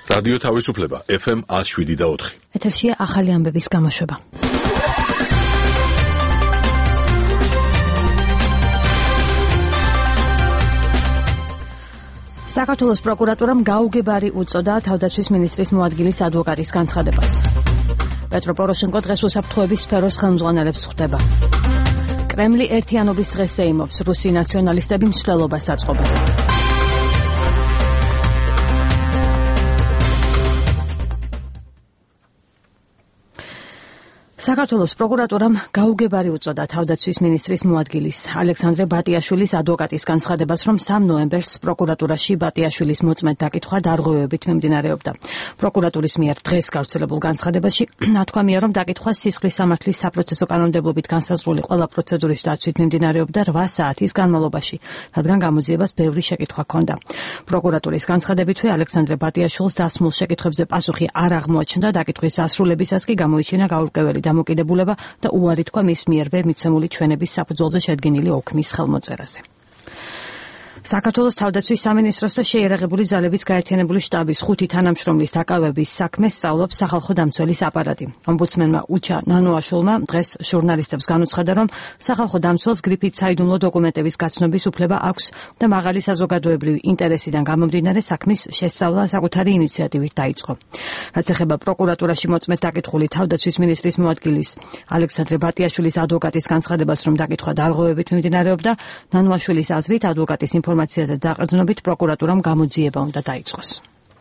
რადიო თავისუფლება FM 107.4. ეთერშია ახალი ამბების გამოშვება. საქართველოს პროკურატურამ გაუგებარი უწოდა თავდაცვის მინისტრის მოადგილის ადვოკატის განცხადებას. პეტრო პოროშენკო დღეს უსაფრთხოების სფეროს ხელმძღვანელებს ხვდება. კრემლი ერთიანობის დღესზე იმობს, რუსი ნაციონალისტები მსვლელობას აწყობენ. საქართველოს პროკურატურამ გაუგებარი უწოდა თავდაცვის მინისტრის მოადგილის ალექსანდრე ბატიაშვილის ადვოკატის განცხადებას, რომ 3 ნოემბერს პროკურატურაში ბატიაშვილის მოწმედ დაკითხვა დარღვევებით მიმდინარეობდა. პროკურატურის მიერ დღეს გავრცელებულ განცხადებაში ნათქვამია, რომ დაკითხვა სისხლის სამართლის საპროცესო კანონმდებლობით განსაზღვრული ყველა პროცედურის დაცვით მიმდინარეობდა 8 საათის განმავლობაში, რადგან გამოძიებას ბევრი შეკითხვა ჰქონდა. პროკურატურის განცხადებითვე ალექსანდრე ბატიაშვილს დასმულ შეკითხვებზე პასუხი არ აღმოაჩნდა, დაკითხვის დასრულებისას კი გამოიჩინა გაურკვეველი დამოკიდებულება და უარი თქვა მის მიერვე მიცემული ჩვენების საფუძველზე შედგენილი ოქმის ხელმოწერაზე. საქართველოს თავდაცვის სამინისტროს და შეიარაღებული ძალების გაერთიანებული შტაბის 5 თანამშრომლის დაკავების საქმეს სწავლობს სახალხო დამცველის აპარატი. ომბუდსმენმა უჩა ნანოაშვილმა დღეს ჟურნალისტებს განუცხადა, რომ სახალხო დამცველს გრიფით საიდუმლო დოკუმენტების გაცნობის უფლება აქვს და მაღალი საზოგადოებრივი ინტერესიდან გამომდინარე საქმის შესწავლა საკუთარი ინიციატივით დაიწყო. რაც ეხება პროკურატურაში მოწმედ დაკითხული თავდაცვის მინისტრის მოადგილის ალექსანდრე ბატიაშვილის ადვოკატის განცხადებას, რომ დაკითხვა დარღვევებით მიმდინარეობდა, ნანოაშვილის აზრით ადვოკატის ინფორმაციაზე დაყრდნობით პროკურატურამ გამოძიება უნდა დაიწყოს.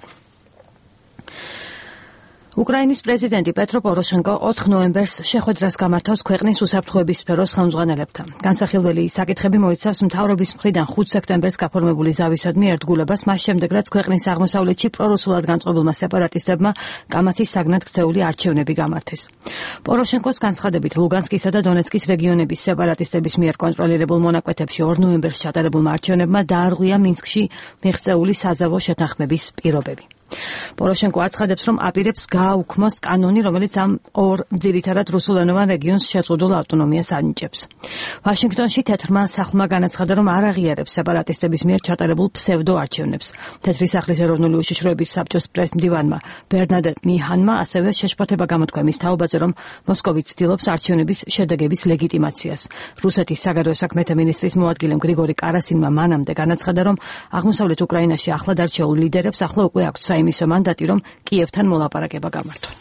უკრაინის პრეზიდენტი პეტრო პოროშენკო 4 ნოემბერს შეხვედრას გამართავს ქვეყნის უსაფრთხოების სფეროს ხელმძღვანელებთან. განსახილველი საკითხები მოიცავს მთავრობის მხრიდან 5 სექტემბერს გაფორმებული ზავისადმი ერთგულებას, მას შემდეგ რაც ქვეყნის აღმოსავლეთში პრორუსულად განწყობილმა სეპარატისტებმა კამათის საგნად ქცეული არჩევნები გამართეს. პოროშენკოს განცხადებით, ლუგანსკისა და დონეცკის რეგიონების სეპარატისტების მიერ კონტროლირებულ მონაკვეთებში 2 ნოემბერს ჩატარებულმა არჩევნებმა დაარღვია მინსკში მიღწეული საზავო შეთანხმების პირობები. პოროშენკო აცხადებს, რომ აპირებს გააუქმოს კანონი, რომელიც ამ 2 ძირითადად რუსულენოვან რეგიონს შეზღუდულ ავტონომიას ანიჭებს. ვაშინგტონში თეთრმა სახლმა განაცხადა, რომ არ აღიარებს სეპარატისტების მიერ ჩატარებულ ფსევდო არჩევნებს. თეთრი სახლის ეროვნული უშიშროების საბჭოს პრეზიდენტმა ბერნადეტ მიჰანმა ასევე შეშფოთება გამოთქვა მის თაობაზე, რომ მოსკოვი ცდილობს არჩევნების შედეგების ლეგიტიმაციას. რუსეთის საგარეო საქმეთა მინისტრის მოადგილემ გრიგორი კარასინმა მანამდე განაცხადა, რომ აღმოსავლეთ უკრაინაში ახლად არჩეულ ლიდერებს ახლა უკვე აქვთ საიმისო მანდატი, რომ კიევთან მოლაპარაკება გამართონ.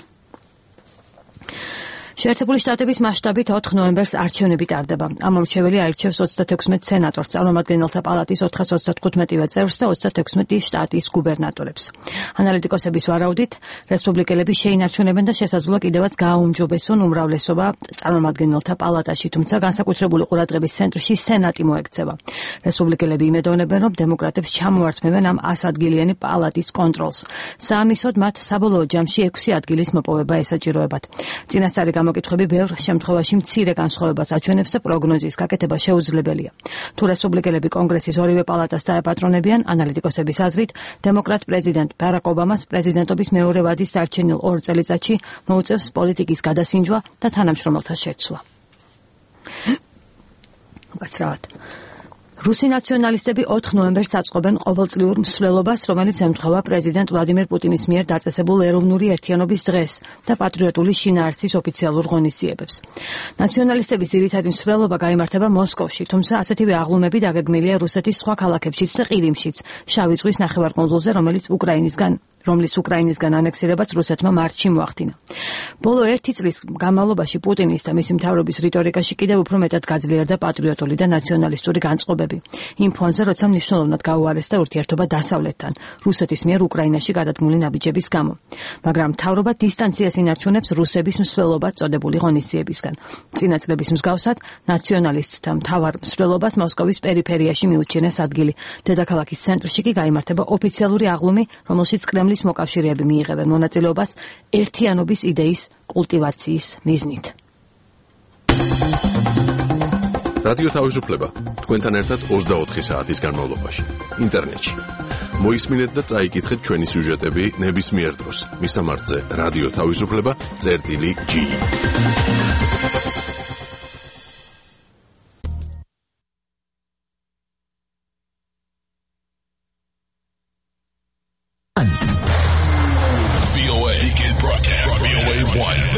შეერთებული შტატების მასშტაბით 4 ნოემბერს არჩევნები ტარდება. ამ მომრჩეველი აირჩევს 36 სენატორს, წარმომადგენელთა პალატის 435 წევრს და 36 შტატის გუბერნატორებს. ანალიტიკოსების ვარაუდით, რესპუბლიკელები შეინარჩუნებენ და შესაძლოა კიდევაც გააუმჯობესონ უმრავლესობა წარმომადგენელთა პალატაში, თუმცა განსაკუთრებული ყურადღების ცენტრში სენატი მოექცევა. რესპუბლიკელები იმედოვნებენ, რომ დემოკრატებს ჩამოართმევენ ამ 100 ადგილიანი პალატის კონტროლს. საამისოდ მათ საბოლოო ჯამში 6 ადგილის მოპოვება ესაჭიროებათ. წინასწარი გამოკითხვები ბევრ შემთხვევაში მცირე განსხვავებას აჩვენებს და პროგნოზის გაკეთება შეუძლებელია. თუ რესპუბლიკელები კონგრესის ორივე პალატას დაეპატრონებიან, ანალიტიკოსების აზრით, დემოკრატ პრეზიდენტ ბარაკ ობამას პრეზიდენტობის მეორე ვადის დარჩენილ 2 წელიწადში მოუწევს პოლიტიკის გადასინჯვა და თანამშრომელთა შეცვლა. უკაცრავად. რუსი ნაციონალისტები 4 ნოემბერს აწყობენ ყოველწლიურ მსვლელობას, რომელიც ემთხვევა პრეზიდენტ ვლადიმერ პუტინის მიერ დაწესებულ ეროვნული ერთიანობის დღეს და პატრიოტული შინაარსის ოფიციალურ ღონისძიებებს. ნაციონალისტების ძირითადი მსვლელობა გაიმართება მოსკოვში, თუმცა ასეთივე აღლუმები დაგეგმილია რუსეთის სხვა ქალაქებშიც და ყირიმშიც, შავი ზღვის ნახევარკუნძულზე, რომლის უკრაინისგან ანექსირებაც რუსეთმა მარტში მოახდინა. ბოლო 1 წლის განმავლობაში პუტინის და მისი მთავრობის რიტორიკაში კიდევ უფრო მეტად გაძლიერდა პატრიოტული და ნაციონალისტური განწყობები. იმ ფონზე, როცა მნიშვნელოვნად გაუარესდა ურთიერთობა დასავლეთთან, რუსეთის მიერ უკრაინაში გადადგმული ნაბიჯების გამო. მაგრამ მთავრობა დისტანციას ინარჩუნებს რუსების მსვლელობად წოდებული ღონისძიებისგან. წინა წლების მსგავსად, ნაციონალისტთა მთავარ მსვლელობას მოსკოვის პერიფერიაში მიუჩინეს ადგილი. დედაქალაქის ცენტრში კი გაიმართება ოფიციალური აღლუმი, რომელშიც კრემლის მოკავშირეები მიიღებენ მონაწილეობას ერთიანობის იდეის კულტივაციის მიზნით. რადიო თავისუფლება თქვენთან ერთად 24 საათის განმავლობაში ინტერნეტში. მოისმინეთ და წაიკითხეთ ჩვენი სიუჟეტები ნებისმიერ დროს. მისამართზე რადიო თავისუფლება.ge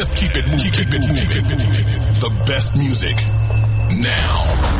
Just keep it moving. Keep it moving. The best music now.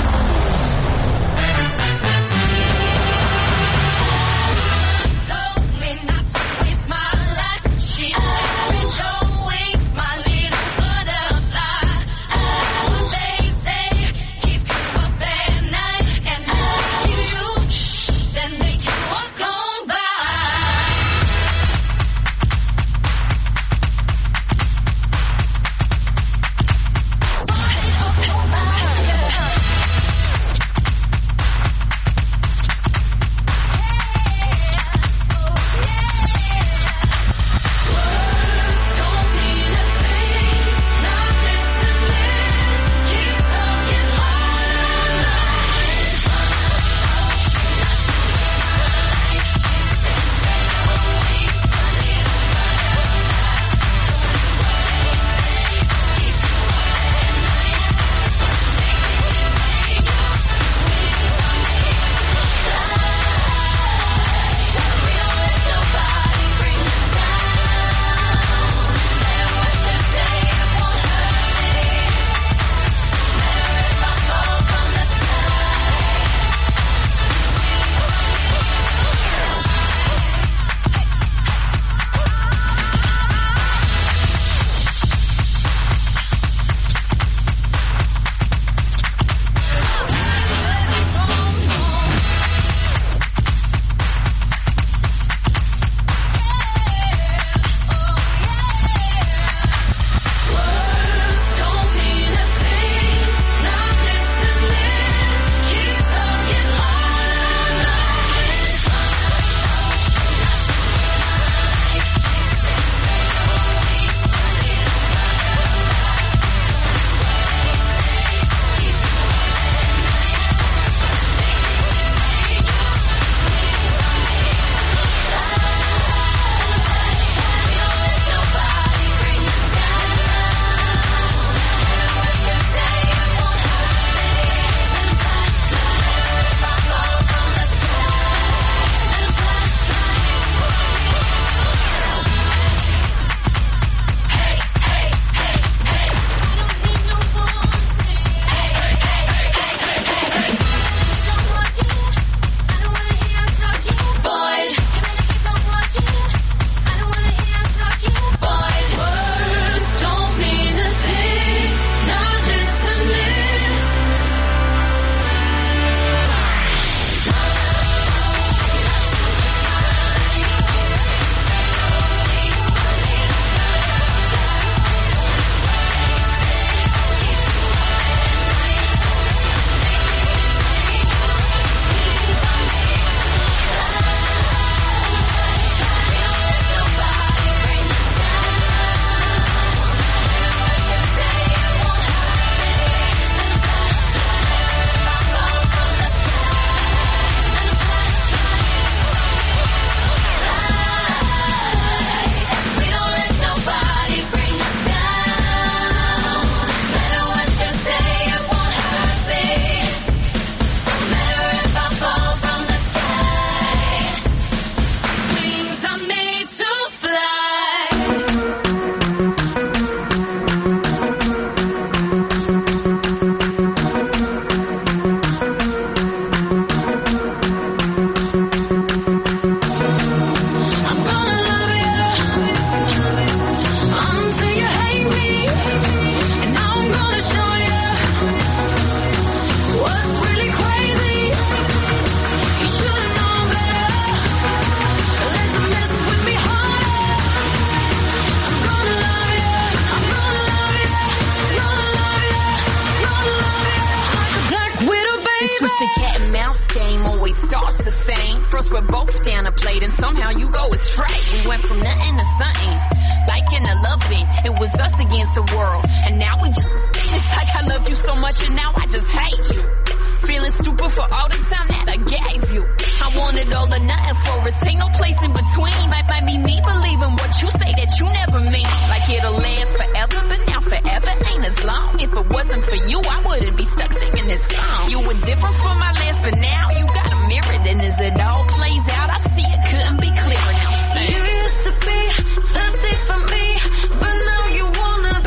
First we're both down a plate and somehow you go astray. We went from nothing to something, liking to loving. It was us against the world, and now we just, it's like I love you so much and now I just hate you. Feeling stupid for all the time that I gave you. I wanted all or nothing for us, ain't no place in between. Might be me believing what you say that you never mean. Like it'll last forever, but now forever ain't as long. If it wasn't for you, I wouldn't be stuck singing this song. You were different from my last, but now you got a mirror. And as it all plays out, I see it couldn't be clearer now. Sing. You used to be thirsty for me, but now you wanna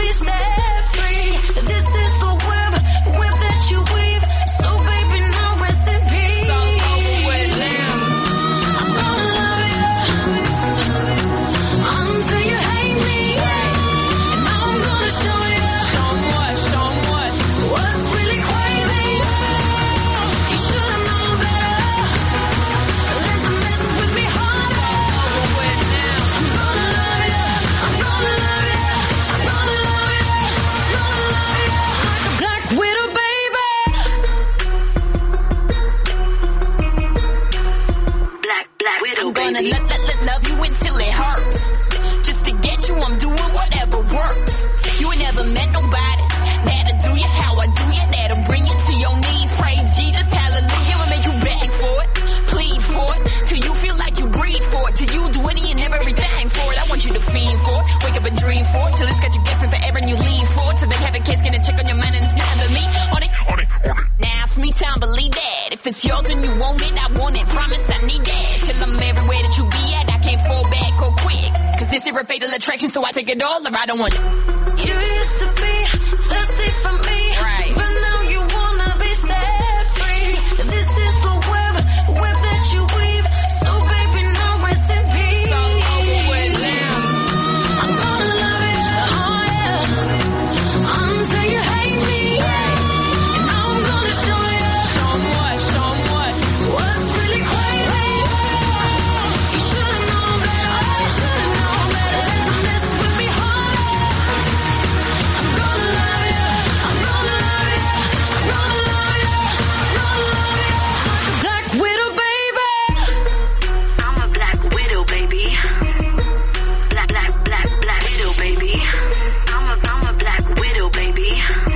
gonna love you until it hurts. Just to get you, I'm doing whatever works. You ain't never met nobody that'll do you how I do you, that'll bring you to your knees. Praise Jesus, hallelujah, I'll make you beg for it, plead for it, till you feel like you breathe for it, till you do any and everything for it. I want you to fiend for it, wake up and dream for it, till it's got you guessing forever and you lean for it, till they have a case, get a check on your mind and it's nothing but me. On it. Now it's me time, believe that. If it's yours and you want it, I want it. Promise I need that. Till I'm everywhere that you be at, I can't fall back or quick. Cause this is a fatal attraction, so I take it all or I don't want it. You used to be thirsty for me, right? But now you wanna be set free. This is the web that you weave. So baby, now rest in peace. So over with now. I'm gonna love it, oh yeah. Until you hate me, and I'm gonna show you. Show 'em what, show 'em what. What's really crazy? You should've known better, you should've known better. Listen, listen with me, honey. I'm gonna love you, I'm gonna love you, I'm gonna love you, I'm gonna love you. Black Widow, baby. I'm a black widow, baby. Black widow, baby. I'm a black widow, baby.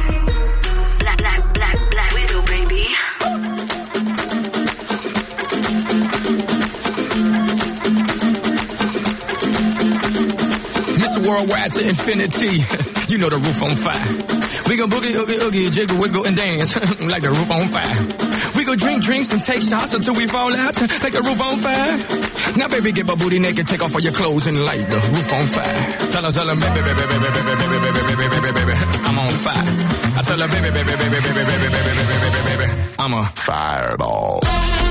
Black widow, baby. Mr. Worldwide to infinity. You know the roof on fire. We gon' boogie, oogie, oogie, jiggle, wiggle, and dance like the roof on fire. We gon' drink drinks and take shots until we fall out like the roof on fire. Now, baby, get my booty naked, take off all your clothes and light the roof on fire. Tell her, baby, baby, baby, baby, baby, baby, baby, baby, baby, I'm on fire. I tell her, baby, baby, baby, baby, baby, baby, baby, baby, baby, I'm a fireball.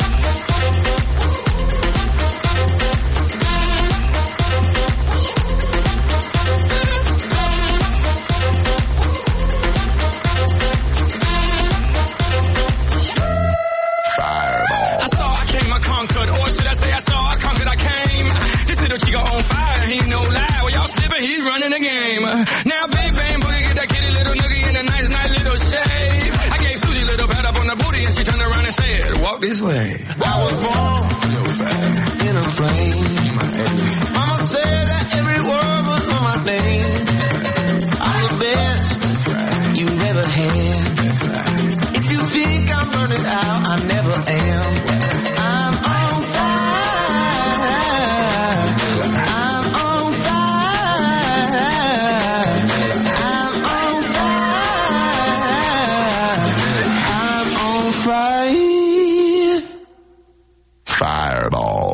He's running the game. Now big bang boogie, get that kitty little noogie in a nice little shave. I gave Susie a little pat up on the booty and she turned around and said, walk this way. I was born in a flame. Mama said that every word was on my name. I'm the best you've ever had. If you think I'm burning out, I never am. I'm on fire. Fireball.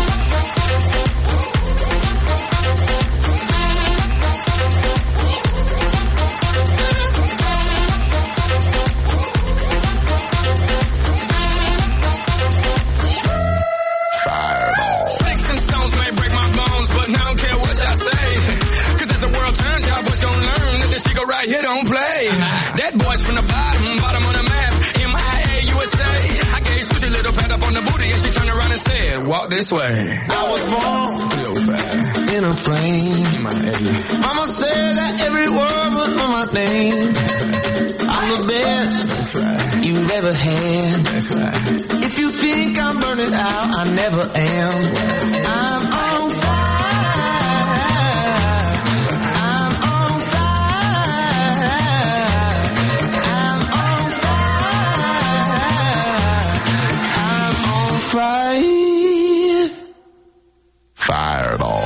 Sticks and stones may break my bones, but I don't care what y'all say. Cause as the world turns, y'all boys gon' learn that this shit right here don't play. That boy's from the bottom of the map. MIA USA. I gave Susie a little pat up on the booty and she turned around and said, walk this way. I was born in a flame. Mama said that every word was on my name. I'm the best you've ever had. If you think I'm burning out, I never am. I'm on fire. I'm on fire. I'm on fire. I'm on fire. Fireball.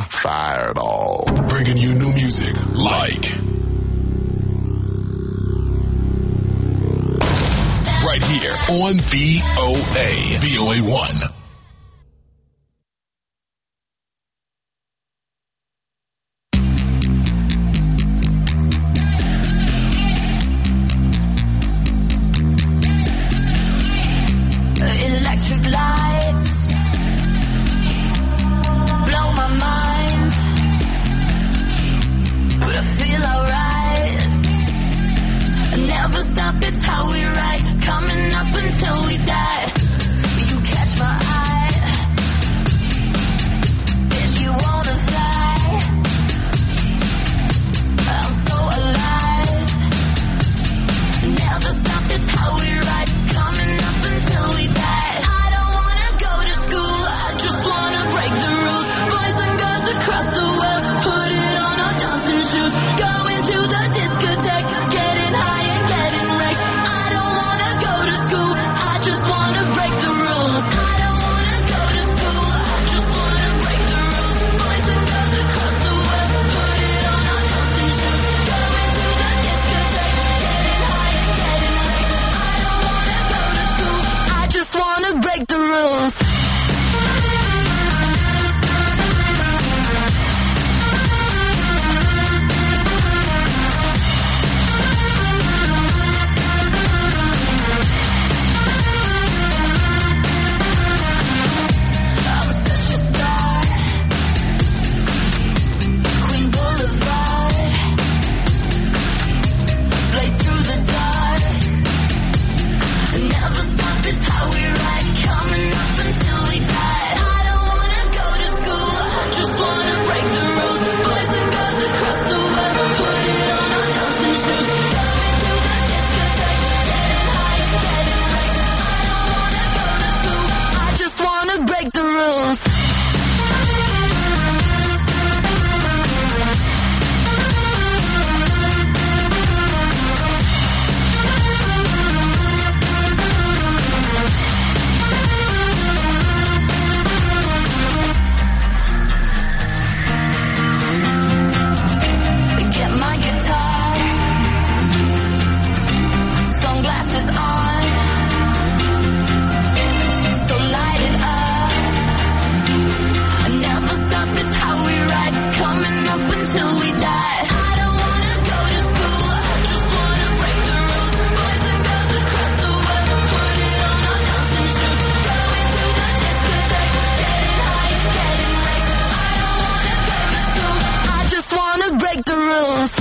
Fireball. Bringing you new music like right here on VOA. VOA1. Electric lights blow my mind, but I feel alright. I never stop, it's how we ride, coming up until we die. You catch my eye, if you wanna fly, I'm so alive. Never stop, it's how we ride, coming up until we die. I don't wanna go to school, I just wanna break the rules. Boys and girls across the world, put it on our dancing shoes. Going to the discotheque, getting high and getting wrecked. I don't wanna go to school, I just wanna break the rules. I don't wanna go to school, I just wanna break the rules. Boys and girls across the world, put it on our dancing shoes. Going to the discotheque, getting high and getting wrecked. I don't wanna go to school, I just wanna break the rules. I'm such a star, Queen Boulevard, blaze through the dark. Never stop, it's how we ride, coming up until we die. I don't wanna go to school, I just wanna break the rules. Boys and girls across the world, put it on our dancing shoes. Going to the discotheque, getting high and getting wrecked. I don't wanna go to school, I just wanna break the rules. Get my guitar, sunglasses on, so light it up. Never stop, it's how we ride, coming up until we die. I don't wanna go to school, I just wanna break the rules. Boys and girls across the world, put it on our dancing shoes. Going to the discotheque, getting high and getting wrecked. I don't wanna go to school, I just wanna break the rules.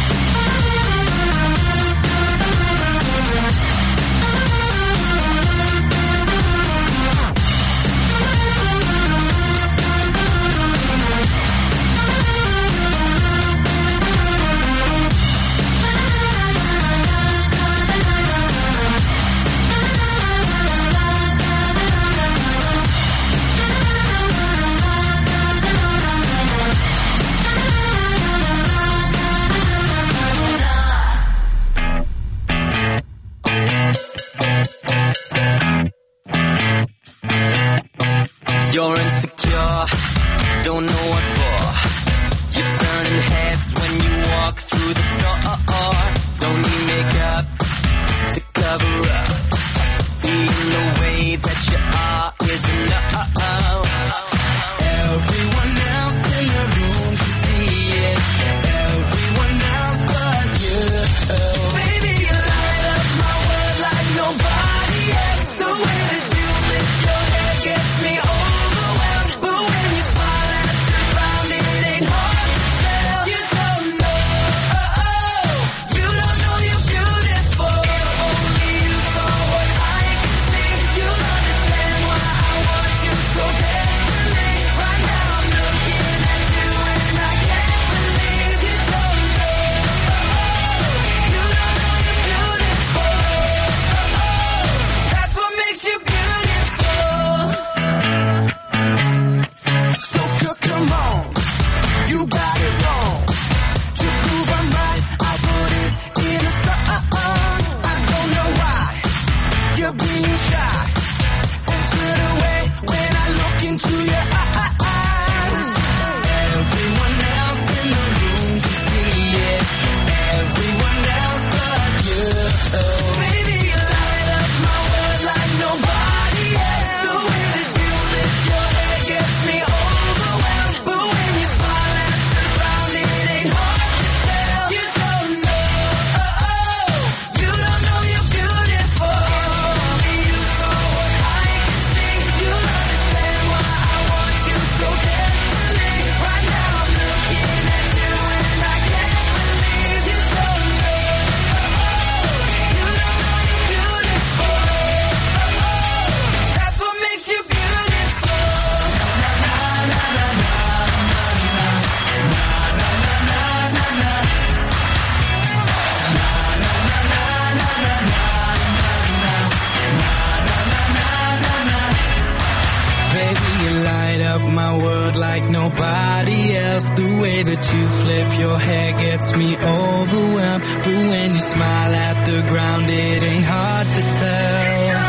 You're insecure, don't know what for. You're turning heads when you walk through the door. Don't need makeup to cover up. Being the way that you are is enough. Everyone else in the room can see it. Everyone else but you. Baby, you light up my world like nobody else. The way that you lift your hair gets me overwhelmed. But when you smile at the like nobody else. The way that you flip your hair gets me overwhelmed. But when you smile at the ground, it ain't hard to tell.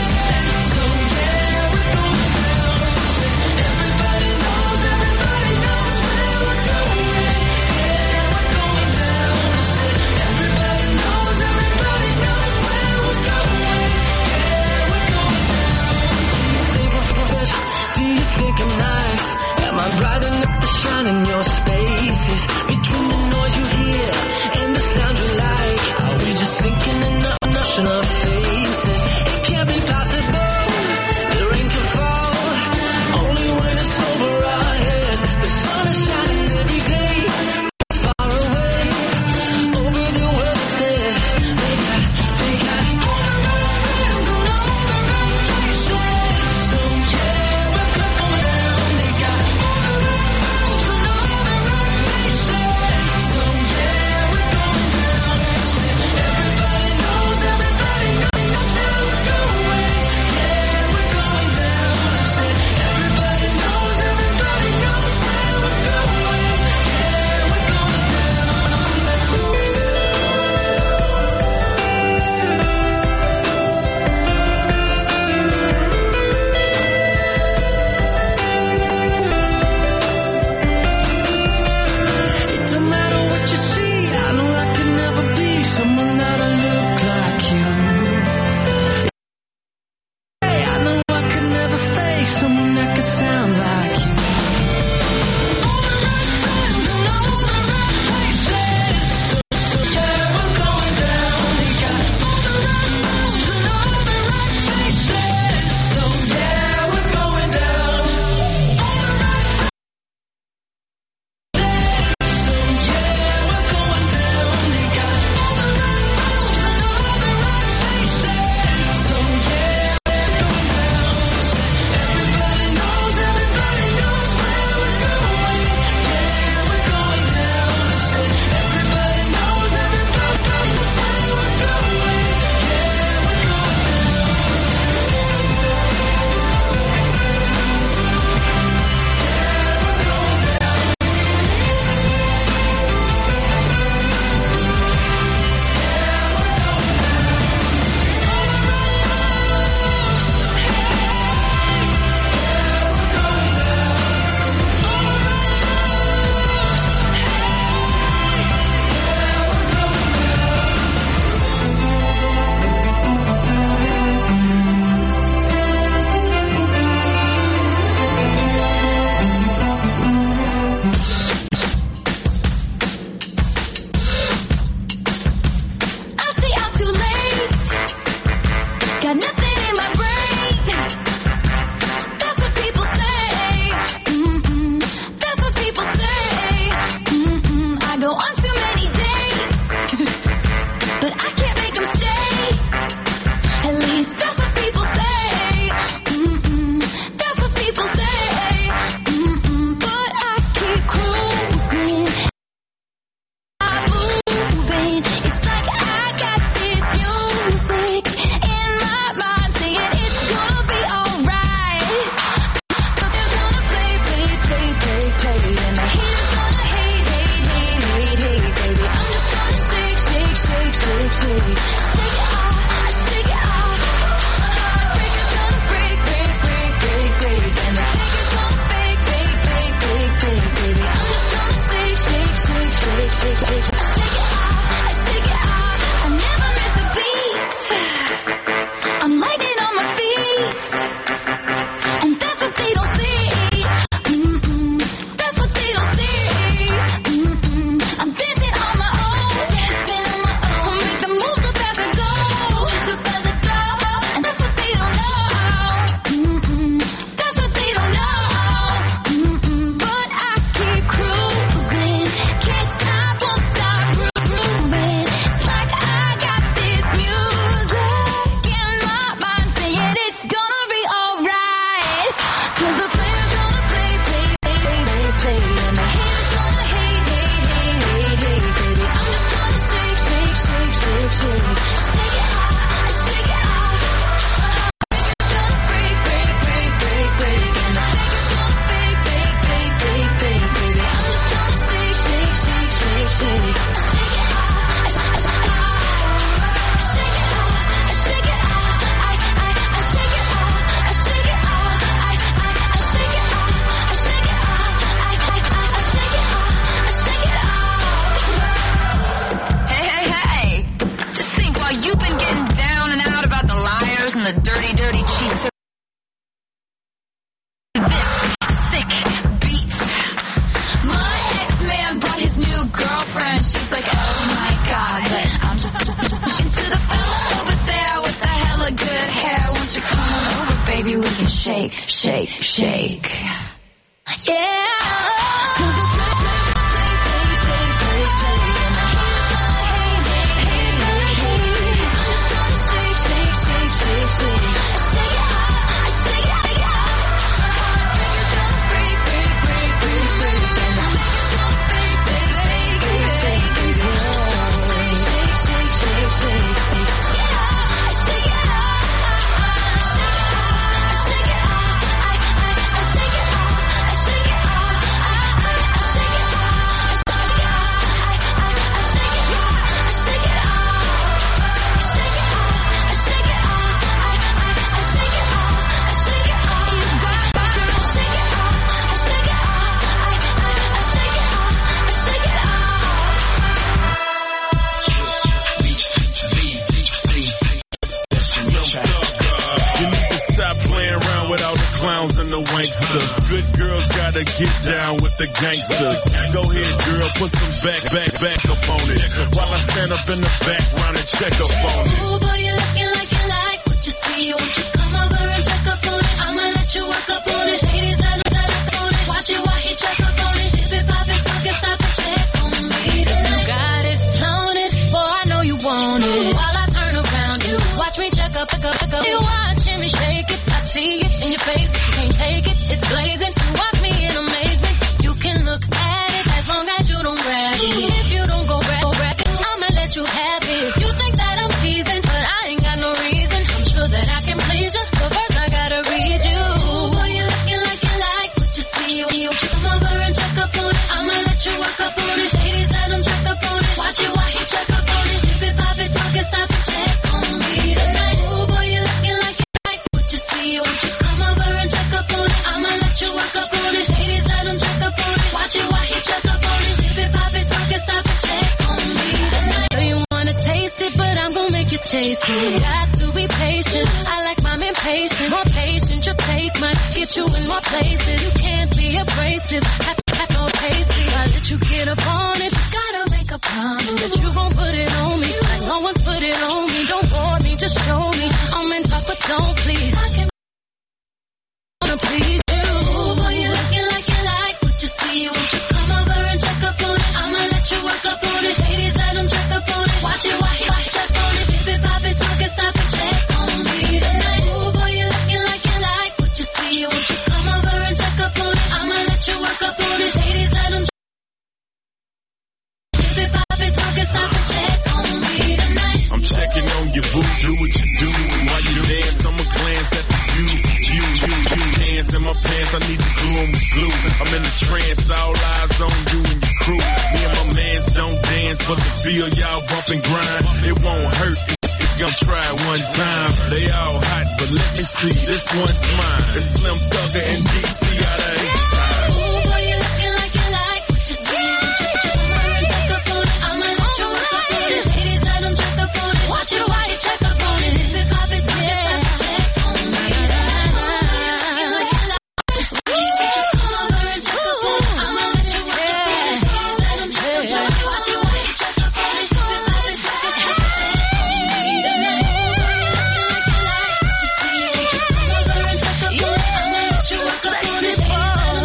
Everybody knows the dirty, dirty cheats. This sick beats. My ex-man brought his new girlfriend. She's like, oh my god, but I'm just into the fella over there with the hella good hair. Won't you come on over, baby? We can shake, shake, shake. Yeah. And the wanksters. Good girls gotta get down with the gangsters. Go ahead, girl, put some back up on it. While I stand up in the background and check up on it. Ooh, boy, you're looking like you like what you see. Won't you come over and check up on it? I'ma let you work up on it. Ladies, I know that up on it. Watch it while he check up on it. Dip it, pop it, talk it, stop and check on me tonight. You got it, flown it, boy, I know you want it. While I turn around, you watch me check up. You watching me shake it, I see it in your face. Can't take it, it's blazing. You watch me in amazement. You can look at it as long as you don't grab it. If you don't go grab it, I'ma let you have it. You think that I'm teasing, but I ain't got no reason. I'm sure that I can please you, but first I gotta read you. Ooh, boy, you're looking like you like what you see. Won't you come over and check up on it? I'ma let you work up on it. Ladies, let him check up on it. Watch it while he check up on it. Dip it, pop it, talk it, stop and check on me tonight. Ooh, boy, you're looking like you like what you see. Won't you come over and check up on it? I'ma let you work up on it. Ladies, let him check up on it. Watch it while he check up on it. Dip it, pop it, talk it, stop and check on me tonight. So you wanna taste it, but I'm gonna make you chase it. Got to be patient. I like mine impatient. More patient, your take might get you in more places. You can't be abrasive. That's no pacey. I let you get up on it. Gotta make a promise that you gon' put it on me. Like no one's put it on me. Don't bore me, just show me. I'm in talk, but don't please. I can wanna please you. Ooh, boy, you're looking like you like what you see. Won't you come over and check up on it? I'ma let you work up on it. Ladies, let him check up on it. Watch it while he check on it. Dip it, pop it, talk it, stop and check on me tonight. Ooh, boy, you're looking like you like what you see. Won't you come over and check up on it? I'ma let you work up on it. Ladies, let him dip it, pop it, talk it, stop and check on me tonight. I'm checking on your boo, do what you do. While you dance, I'ma glance at this beautiful view. Hands in my pants, I need to glue 'em with glue. I'm in a trance, all eyes on you and your crew. Me and my mans don't dance, but the feel y'all bump and grind. It won't hurt if you try it one time. They all hot, but let me see, this one's mine. It's Slim Thugger and DC out of H-Time. Ooh, boy, you're looking like you like what you see. Won't you come over and check up on it? I'ma let you work up on it. Ladies, let him check up on it. Watch it while you check up on it. Dip it, pop it, talk it, stop and check on me tonight. Won't you come over and check up on it? I'ma let you work up on it. Ladies, let him check up on it. Watch it while you check up on it. Dip it, pop it, talk it, stop and check on me tonight. Like you like what you see. Won't you come over and check up on it? I'ma let you work up on it. Ladies, let him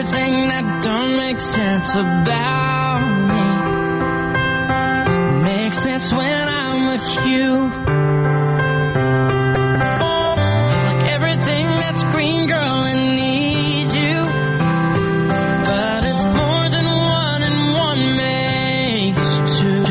everything that don't make sense about me makes sense when I'm with you. Like everything that's green, girl, it needs you. But it's more than one and one makes two.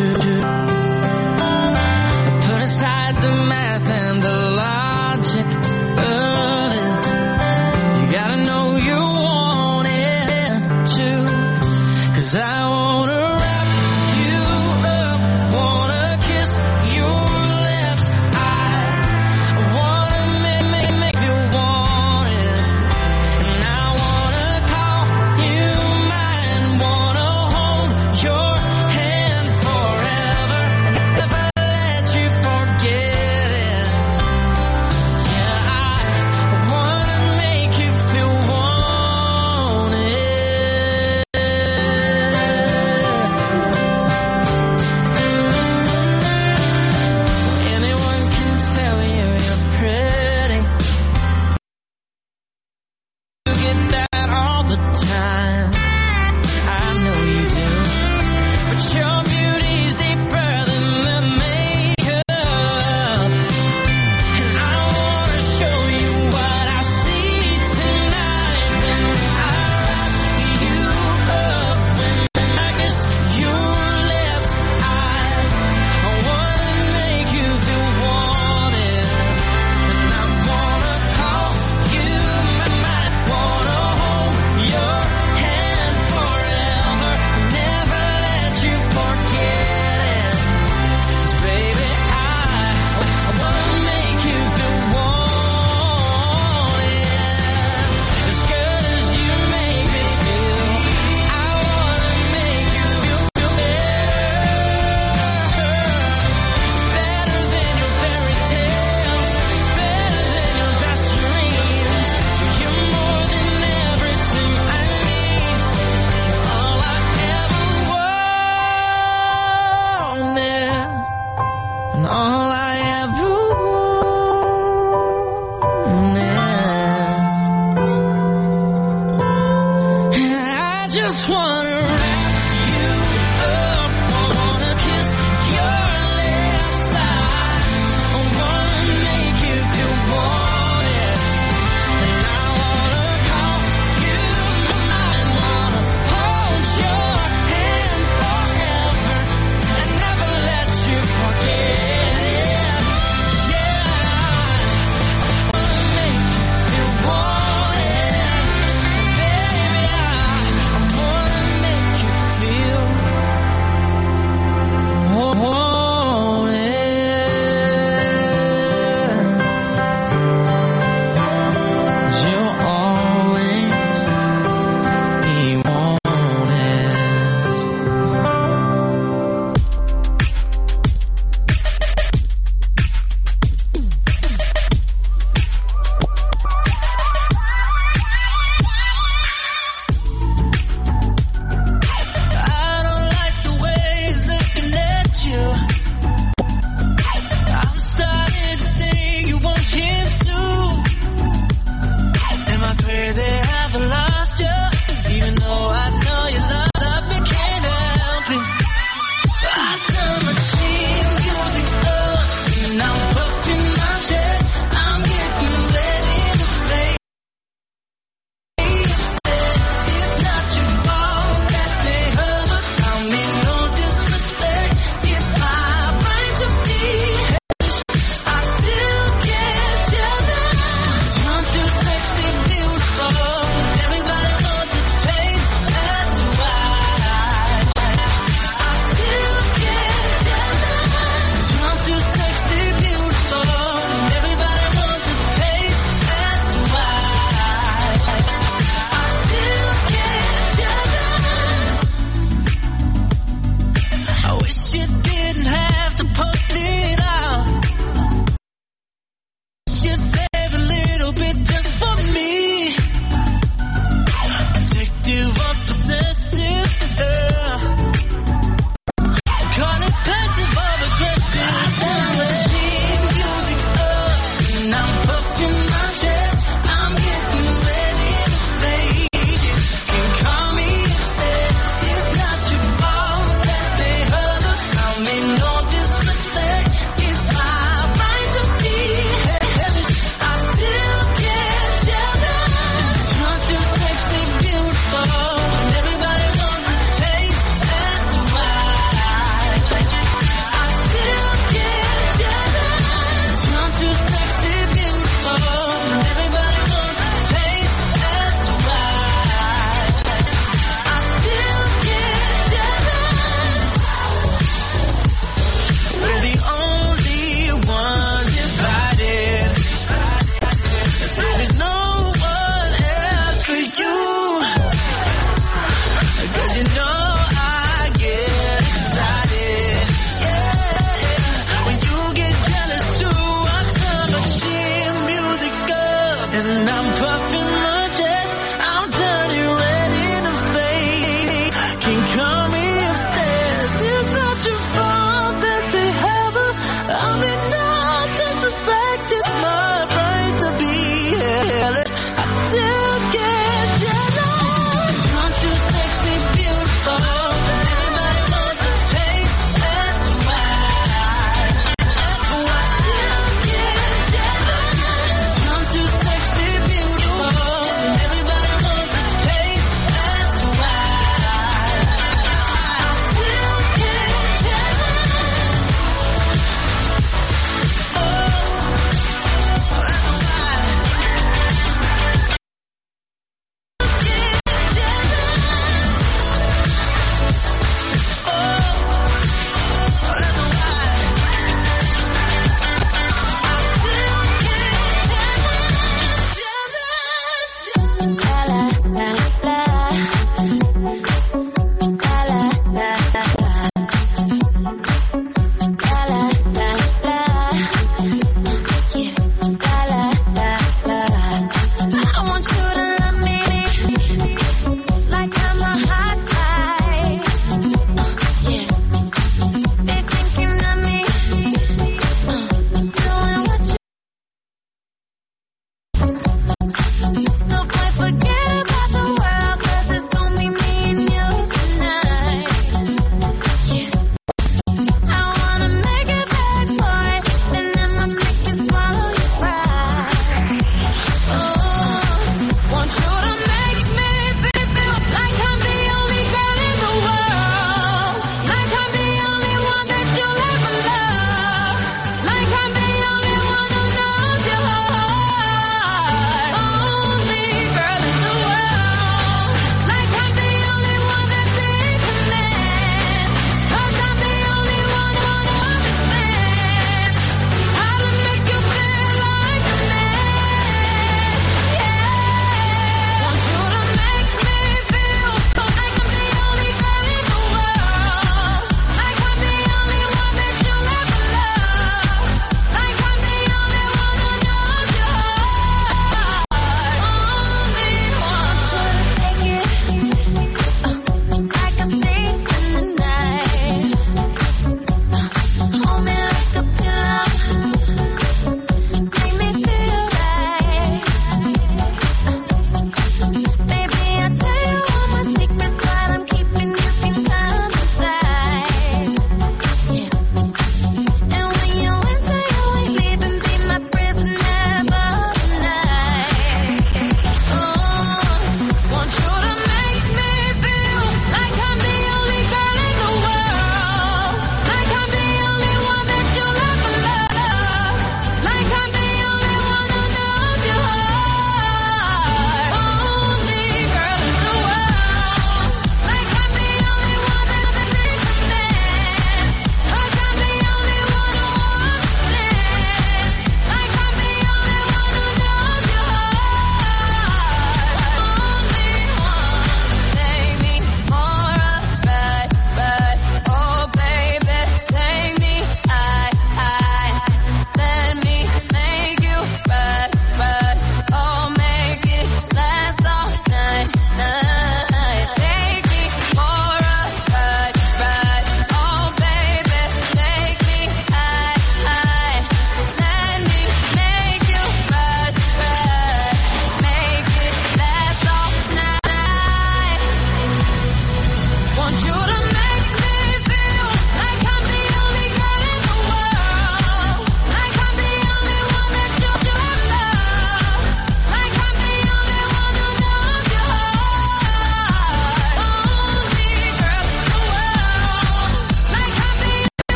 Put aside the math and the logic of it. You gotta know you want it too. 'Cause I wanna wrap you up, wanna kiss your lips.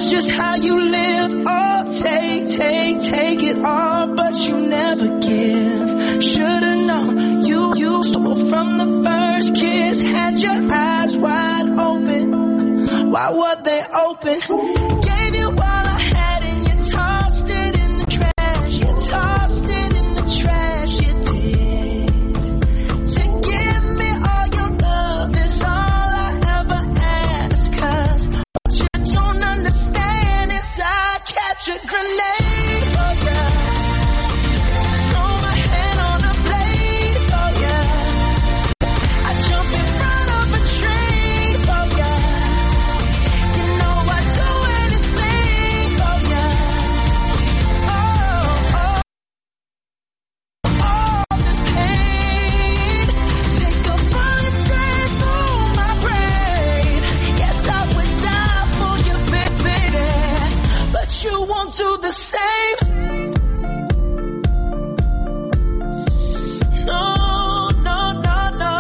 That's just how you live. Oh, take it all, but you never give. Should've known you stole from the first kiss. Had your eyes wide open. Why were they open? Gave you all I had and you tossed it in the trash. You tossed it in the trash, you did. To give me all your love is all I ever ask. 'Cause what you don't understand is I'd catch a grenade for ya. Throw my hand on a blade for ya. I'd jump in front of a train for ya. You know I'd do anything for ya. All this pain, take a bullet straight through my brain. Yes, I would die for you, baby, but you won't do the same. No, no, no, no.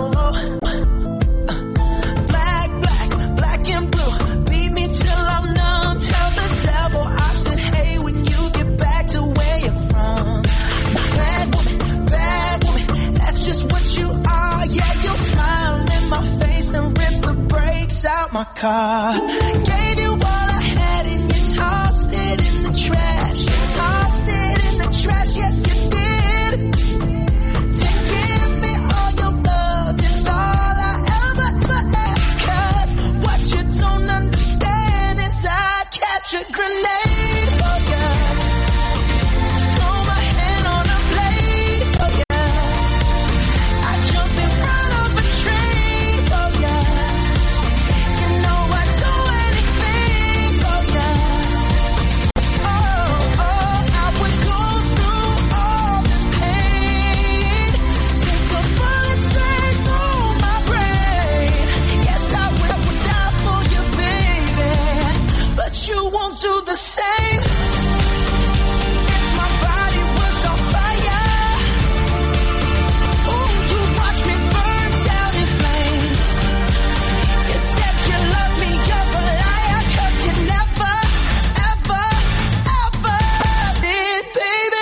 Black and blue. Beat me till I'm numb. Tell the devil I said, hey, when you get back to where you're from. Bad woman, that's just what you are. Yeah, you'll smile in my face, then rip the brakes out my car. Gave you all I had and you tossed it in the trash. You tossed it in the trash, yes you did. To give me all your love is all I ever ask. 'Cause what you don't understand is I'd catch a grenade for ya. Throw my hand on a blade for ya. I'd jump in front of a train for ya. You know I'd do anything for ya. Oh, I would go through all this pain. Take a bullet straight through my brain. Yes, I would die for you, baby, but you won't do the same. If my body was on fire, ooh, you watch me burn down in flames. You said you love me, you're a liar, 'cause you never, ever, ever did, baby.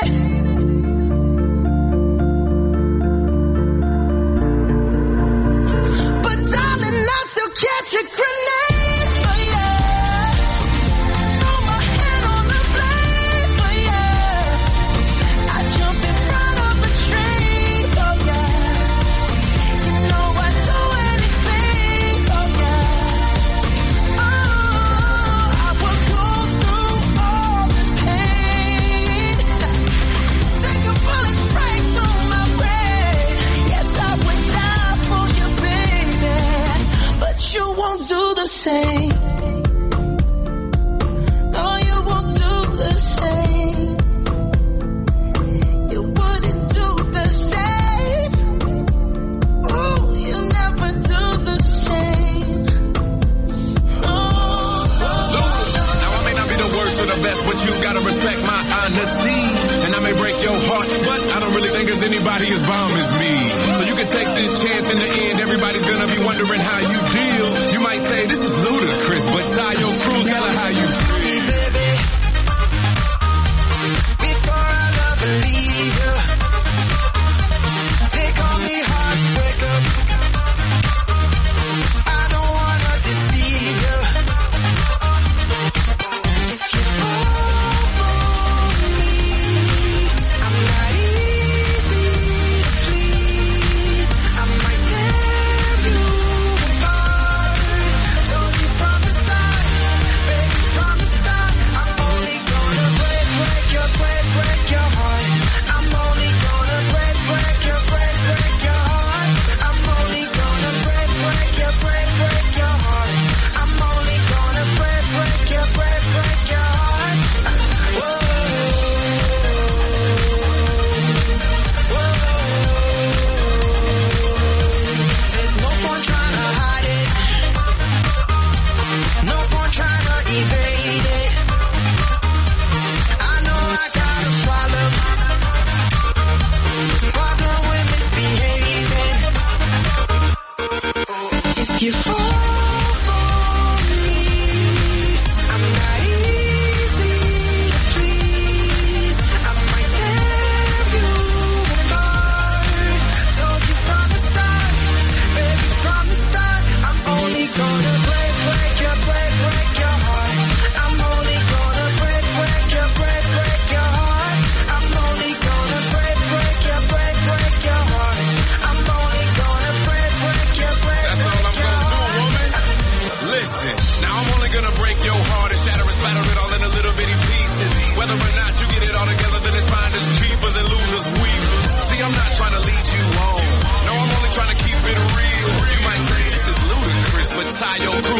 But darling, I'll still catch a grenade for ya. Throw my hand on the blade for ya. I jump in front of a train for ya. You know I'd do anything for ya. Oh, I would go through all this pain. Take a bullet straight through my brain. Yes, I would die for you, baby, but you won't do the same. No, you won't do the same. You wouldn't do the same. Ooh, you never do the same. No, no. Now I may not be the worst or the best, but you gotta respect my honesty. And I may break your heart, but I don't really think there's anybody as bomb as me. So you can take this chance in the end. Everybody's gonna be wondering how you deal. You might say this is ludicrous, but tie your crews, tell her how you feel. Baby, before I love and leave you, they call me heartbreaker. I don't wanna deceive you. If you fall for me, I'm not easy to please. I might tear you apart. Told you from the start,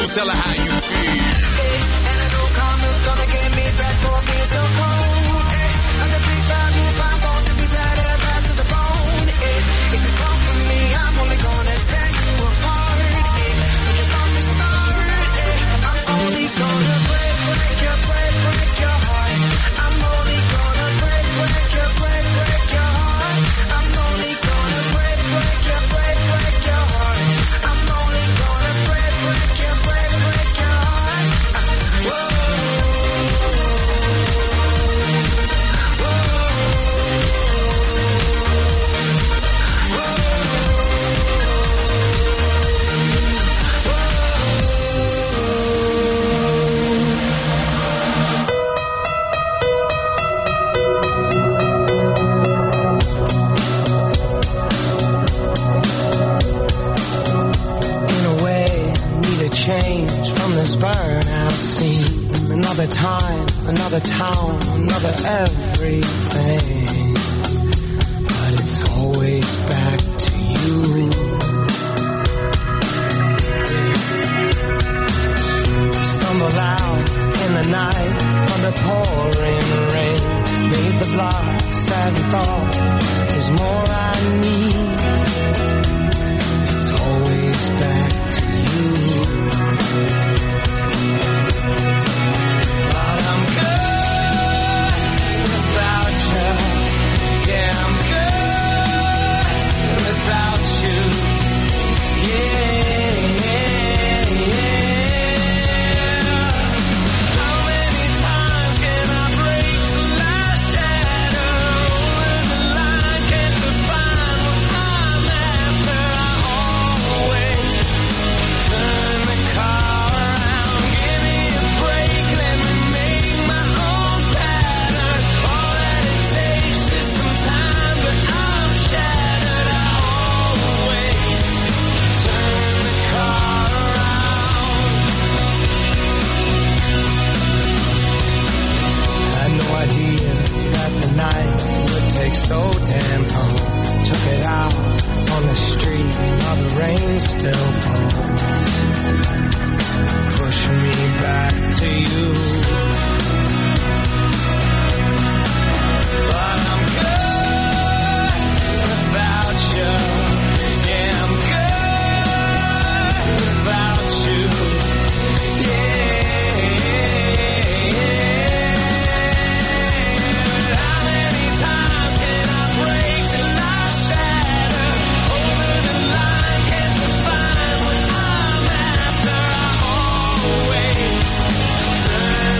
tell her how you feel. And I know karma's gonna get me back for being so cold. I'm the big bad move, I'm born to be bad and bad to the bone. If you come for me, I'm only gonna tear you apart. When you come to start, I'm only gonna break your heart. I'm only gonna break your heart. I'm only gonna break your heart. I'm only gonna break your heart. Whoa. Change from this burnout scene. Another time, another town, another everything. But it's always back to you. Stumble out in the night under pouring rain. Made the blocks and thought there's more I need. It's always back to you. But I'm good without you. Yeah, I'm good without you. Yeah. How many times can I break till I shatter? Over the line, can't define what I'm after. I always turn the car around, give me a break, let me make my own pattern. All that it takes is some time, but I'm shattered. I always turn the car around. Had no idea that the night would take so damn long. Took it out on the street while the rain still falls. Push me back to you. But I'm good without you. Yeah, I'm good without you. How many times can I break till I shatter? Over the line, can't define what I'm after. I always turn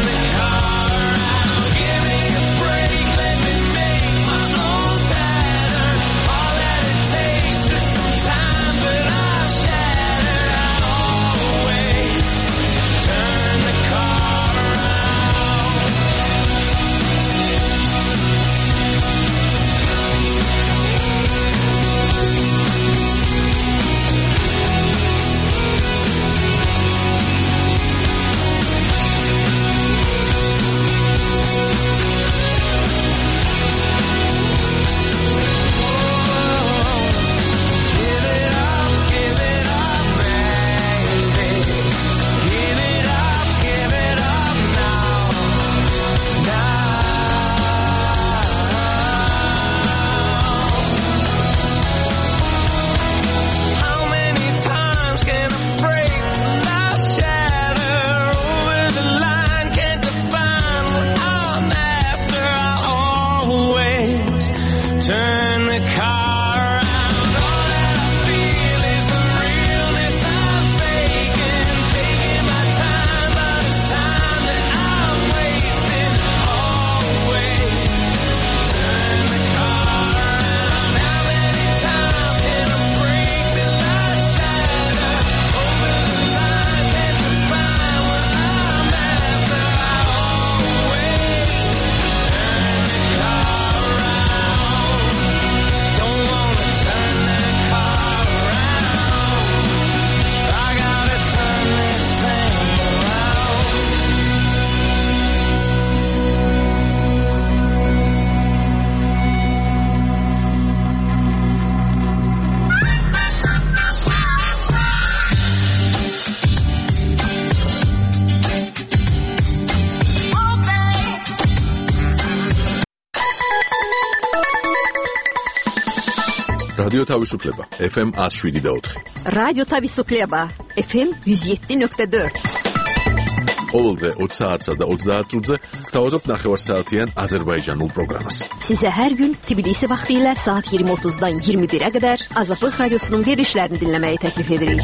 რადიო თავისუფლება FM 107.4. რადიო თავისუფლება FM 107.4. ყოველდღე 20 საათსა და 30 წუთზე გთავაზობთ ნახევარსაათიან აზერბაიჯანულ პროგრამას. Size her gün Tbilisi vaxtilə saat 20:30-dan 21-ə qədər Azadlıq Radiosunun verilişlərini dinləməyi təklif edirik.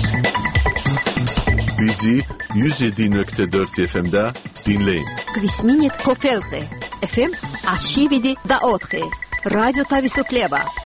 Bizi 107.4 FM-də dinləyin. Kvisminit Kofelte FM 107.4. Radyo Tavisufleba